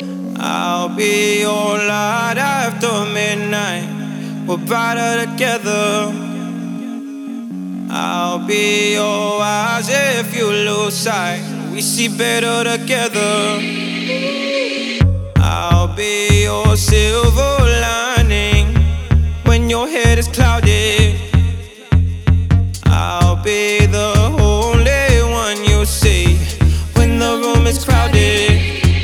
I'll be your light after midnight. We're brighter together. I'll be your eyes if you lose sight. We see better together. I'll be your silver lining when your head is clouded. I'll be the only one you see when the room is crowded.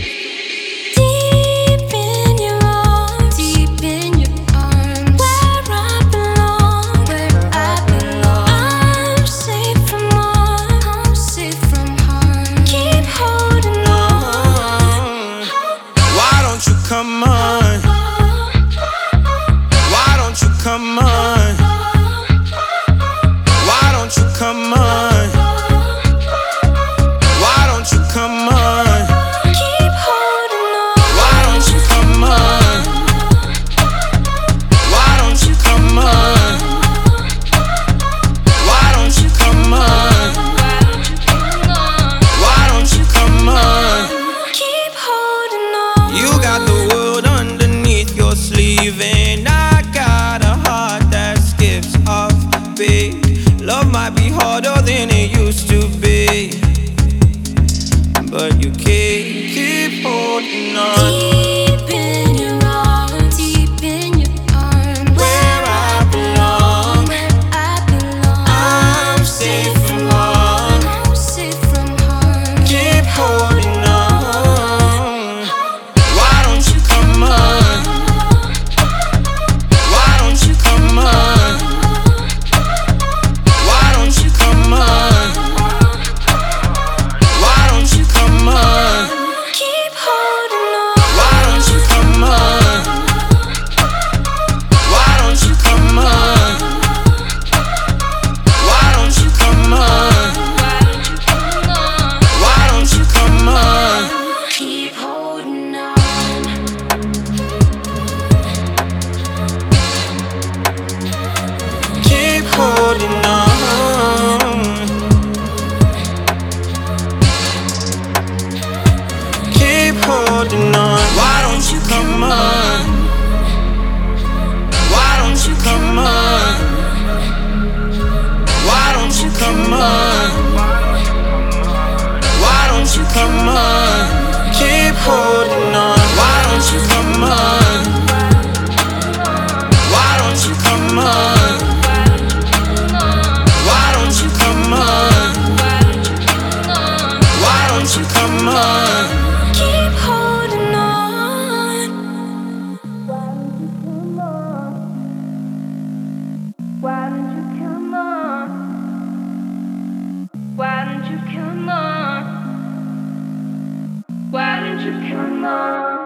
Come on, why don't you come on? Why don't you come on? Why don't you come on? Keep holding on. Why don't you come on? Why don't you come on? Why don't you come on? Why don't you come on? Keep holding on. You got the world underneath your sleeve, and I got a heart that skips off the beat. Love might be harder than it used to be, but you keep holding on. Deep in your arms, deep in your arms, Where I belong, where I belong. I'm safe from harm. I'm safe from harm. Keep holding on. Why don't you come on? Why don't you come on? Why don't you come on? Why don't you come on? Keep holding on. Why don't you come on? Why don't you come on? Why don't you come on? Why don't you come on? Keep holding on. Keep holding on. Keep holding on. Why don't you come on? Why don't you come on? Why don't you come on? Why don't you come on? Keep holding on. Why don't you come on? Why don't you come on? Why don't you come on? Why don't you come on? Keep holding on. Why don't you come on? Why don't you come on? Why don't you come on?